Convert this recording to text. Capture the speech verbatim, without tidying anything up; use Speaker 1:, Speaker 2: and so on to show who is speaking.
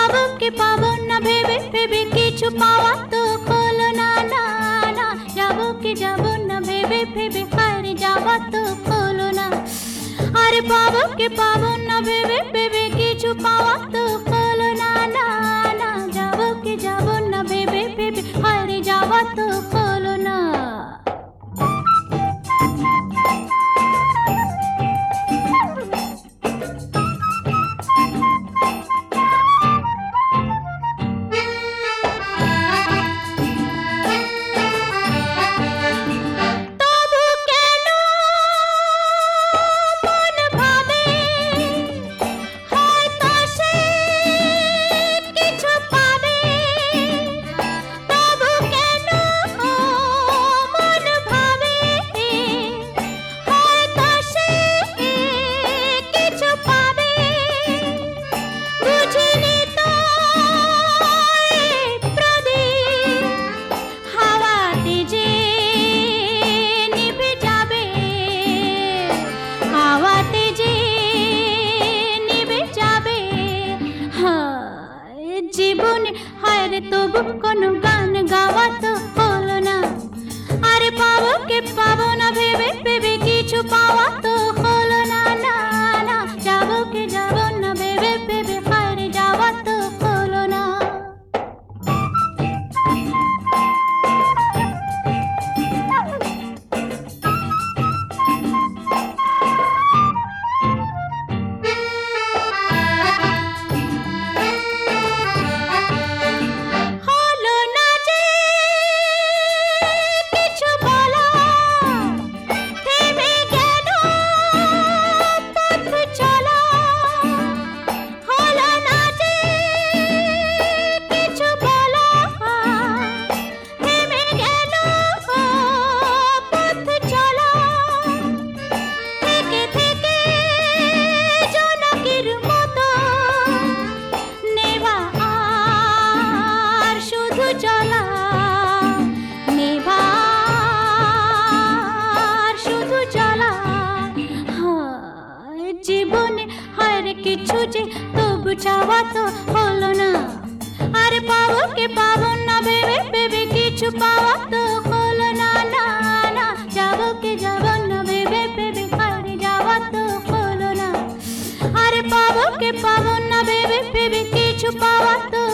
Speaker 1: পাবো কি পাবো না ভেবে ভেবে কিছু পাওয়া তো হলো না, না না। যাবো কি যাবো না ভেবে ভেবে হারে যাওয়া তো হলো না। আরে পাবো কি পাবো না ভেবে ভেবে কিছু পাওয়া তো হলো না, না না। যাবো কি যাবো না ভেবে ভেবে হারে যাওয়া তো হলো না। জীবনে হায়রে তবু কোনো গান গাওয়া তো হলো না। আরে পাবো কে পাবো না ভেবে ভেবে কিছু পাওয়া তো হলো না, না না। যাবো কে যাবো না ভেবে ভেবে হায়রে যাওয়া তো হলো না। জীবনে হায়রে কিছু যে তবু চাওয়া তো হলো না। আরে পাবো কে পাবো না ভেবে ভেবে কিছু পাওয়া তো হলো না, না না। যাবো কে যাবো না ভেবে ভেবে হায়রে যাওয়া তো হলো না। আরে পাবো কে পাবো না ভেবে ভেবে কিছু পাওয়া তো